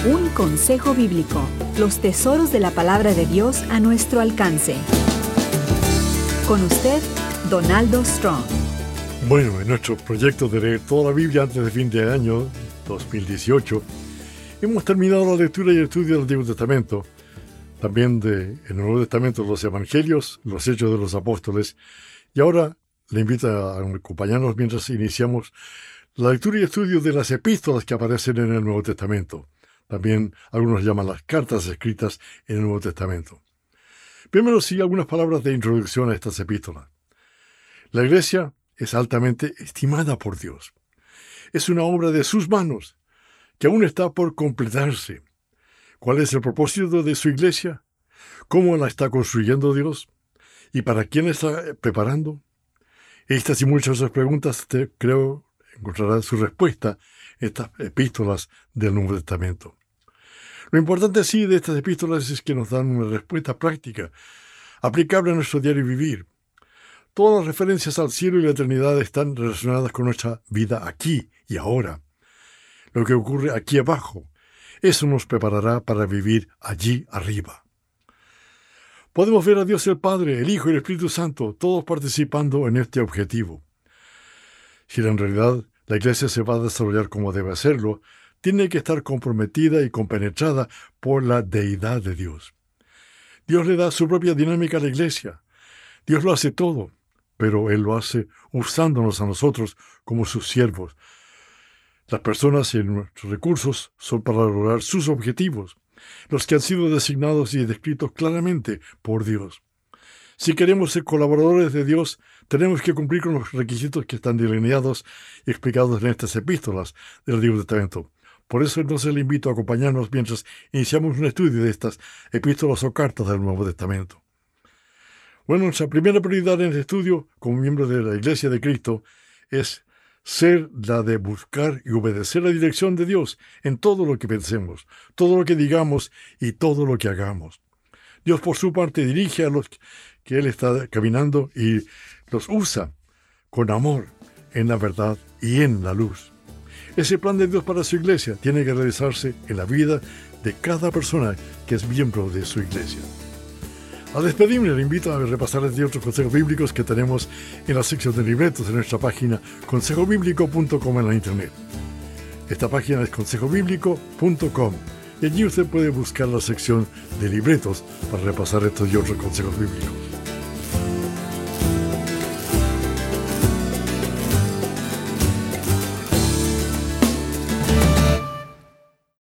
Un consejo bíblico. Los tesoros de la palabra de Dios a nuestro alcance. Con usted, Donaldo Strong. Bueno, en nuestro proyecto de leer toda la Biblia antes de fin de año 2018, hemos terminado la lectura y estudio del Antiguo Testamento, también en el Nuevo Testamento los Evangelios, los Hechos de los Apóstoles, y ahora le invito a acompañarnos mientras iniciamos la lectura y estudio de las epístolas que aparecen en el Nuevo Testamento. También algunos llaman las cartas escritas en el Nuevo Testamento. Primero sí, algunas palabras de introducción a estas epístolas. La Iglesia es altamente estimada por Dios. Es una obra de sus manos, que aún está por completarse. ¿Cuál es el propósito de su Iglesia? ¿Cómo la está construyendo Dios? ¿Y para quién la está preparando? Estas y muchas otras preguntas, usted creo encontrará su respuesta en estas epístolas del Nuevo Testamento. Lo importante sí de estas epístolas es que nos dan una respuesta práctica, aplicable a nuestro diario vivir. Todas las referencias al cielo y la eternidad están relacionadas con nuestra vida aquí y ahora. Lo que ocurre aquí abajo, eso nos preparará para vivir allí arriba. Podemos ver a Dios el Padre, el Hijo y el Espíritu Santo, todos participando en este objetivo. Si en realidad la Iglesia se va a desarrollar como debe hacerlo, tiene que estar comprometida y compenetrada por la deidad de Dios. Dios le da su propia dinámica a la Iglesia. Dios lo hace todo, pero Él lo hace usándonos a nosotros como sus siervos. Las personas y nuestros recursos son para lograr sus objetivos, los que han sido designados y descritos claramente por Dios. Si queremos ser colaboradores de Dios, tenemos que cumplir con los requisitos que están delineados y explicados en estas epístolas del Antiguo Testamento. Por eso entonces le invito a acompañarnos mientras iniciamos un estudio de estas epístolas o cartas del Nuevo Testamento. Bueno, nuestra primera prioridad en este estudio, como miembro de la Iglesia de Cristo, es ser la de buscar y obedecer la dirección de Dios en todo lo que pensemos, todo lo que digamos y todo lo que hagamos. Dios, por su parte, dirige a los que Él está caminando y los usa con amor en la verdad y en la luz. Ese plan de Dios para su Iglesia tiene que realizarse en la vida de cada persona que es miembro de su Iglesia. Al despedirme, le invito a repasar este y otros consejos bíblicos que tenemos en la sección de libretos de nuestra página consejobiblico.com en la internet. Esta página es consejobiblico.com y allí usted puede buscar la sección de libretos para repasar estos y otros consejos bíblicos.